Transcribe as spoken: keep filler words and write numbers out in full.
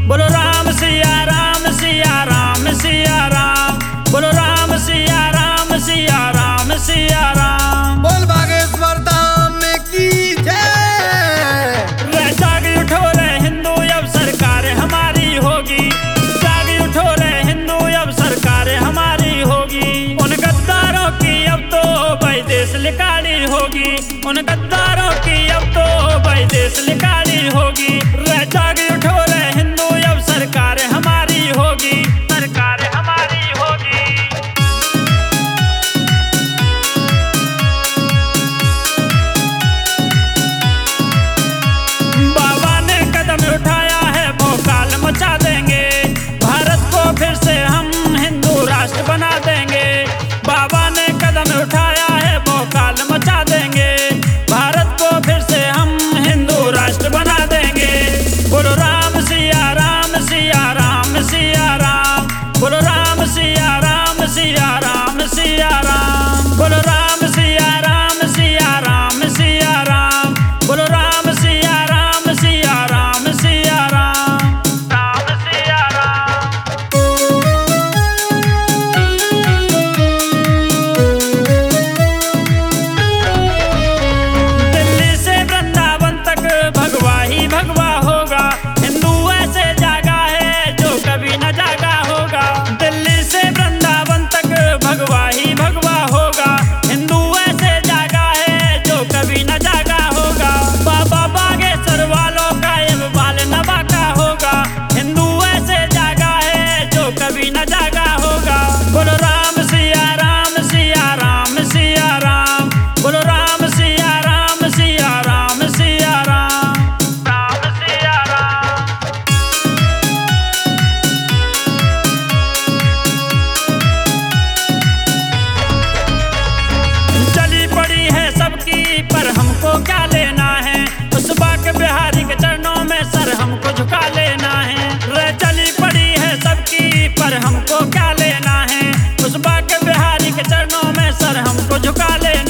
बोलो राम सिया राम सिया राम सिया राम, बोलो राम सिया राम सिया राम सिया राम। बोल बागेश्वर धाम की जय। रे जाग उठो रे हिंदू, अब सरकार हमारी होगी। जाग उठो रे हिंदू, अब सरकार हमारी होगी। उन गद्दारों की अब तो विदेश निकाली होगी। उन गद्दारों की अब तो विदेश निकाली होगी। रे जाग उठो रे हिंदू, अब सरकार हमारी होगी। सरकार हमारी होगी। बाबा ने कदम उठाया है, भोकाल मचा देंगे। भारत को फिर से हम हिंदू राष्ट्र बना देंगे। बाबा ने कदम उठाया है, भोकाल मचा देंगे। भारत को फिर से हम हिंदू राष्ट्र बना देंगे। बोलो राम सिया राम सिया राम सिया राम, बोलो राम सिया राम सिया राम सिया राम, बोलो राम सिया राम सिया राम सिया राम, बोलो राम सिया राम सिया राम सिया राम, राम सिया राम। दिल्ली से वृंदावन तक भगवा ही भगवा होगा। हिंदू ऐसे जागा है जो कभी न जागा होगा। दिल्ली से वृंदावन तक भगवा ही भगवा होगा। हिंदू ऐसे जागा है जो कभी न जागा होगा। बाबा बागेश्वर वालों का अब बाल न बाका होगा। हिंदू ऐसे जागा है जो कभी न जागा होगा। बोलो राम सिया राम सिया राम सिया राम, बोलो राम सिया राम सिया राम सिया राम, राम सिया राम। चली पड़ी है सबकी पर हमको क्या लेना है। उस बाक बिहारी के चरणों में सर हमको झुका लेना है। रे चली पड़ी है सबकी पर हमको क्या लेना है। उस बाक बिहारी के चरणों में सर हमको झुका लेना है।